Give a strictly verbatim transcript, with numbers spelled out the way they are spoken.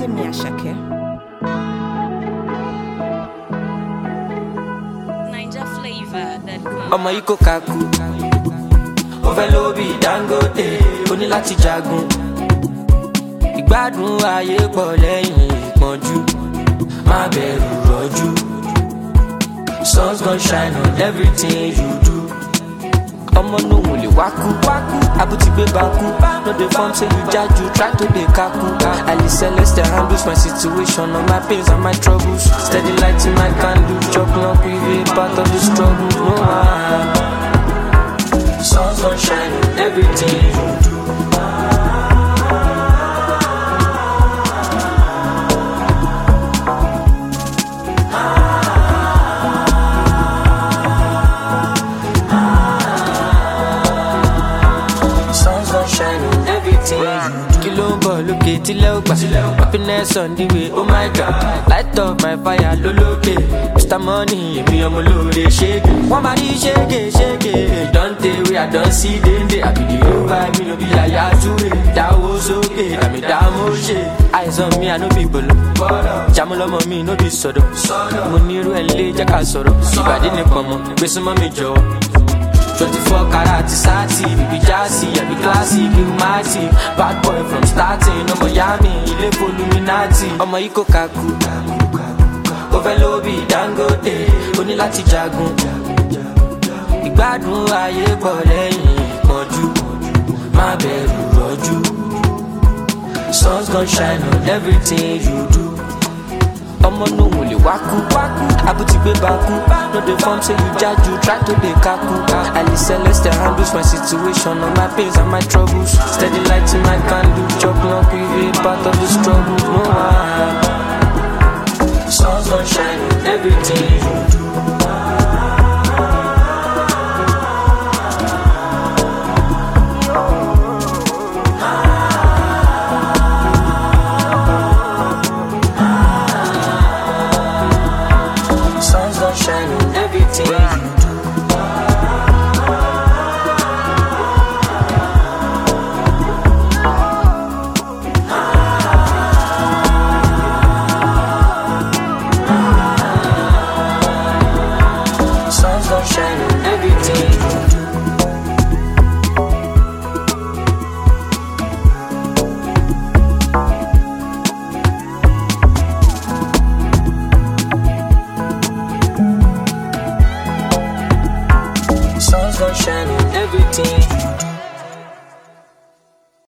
Timmy Ashake. Niger flavor that ọmọ yìí kò kakú ó fẹ́ ló bí Dangote ó ní láti jagun ìgbádùn ayé pọ̀ lẹ́yìn ìpọ́njú má bẹ̀rù rọ́jú sun's gonna shine on everything you do ọmọ náà wò lè wákú abúti gbé bakú no dey form say you jaju try to dey kaku Ali Celeste handles my situation all my pains and my troubles steady lighting my candle chop long we part of the struggle no one sun's gonna shine on everything you do. Kilo ń bọ̀ lókè tílẹ̀ ó gbà happiness on the way oh my god light up my fire lólókè Mister Money èmi ọmọ olóore ṣége wọ́n máa ní ṣége ṣége don tey wey I don see dende àbìdí ó bá mi ló bí yàyà túre dáwó sókè àmì dáwó ṣe àìsàn mi àná bí gbòòlò jàmúlọ́mọ mi ló bí sọ̀dọ̀ mo ní irú ẹ̀ lé jẹ́ ká sọ̀rọ̀ ìbàdí nìkan mọ́ gbèsè mọ́ mi jọ̀wọ́. twenty-four karat sati, baby jazzy, I be classy, big mighty. Bad boy from starting, no Miami, ilé Illuminati. Ọmọ yìí kò kakú, ó fẹ́ ló bí Dangote, ó ní láti jagun. Ìgbádùn ayé pọ̀ lẹ́yìn ìpọ́njú, má bẹ̀rù rọ́jú. Sun's gonna shine on everything you do. ọmọ náà wò lè wákú abúti gbé bakú no dey form say you jaju try to dey kaku Ali Celeste handles my situation all my pains and my troubles steady lighting my candle chop long we part of the struggle no one sun's gonna shine on everything you do. Shine on everything you do. Sun's gonna shine on everything you do. Sun's gonna shine on everything you do.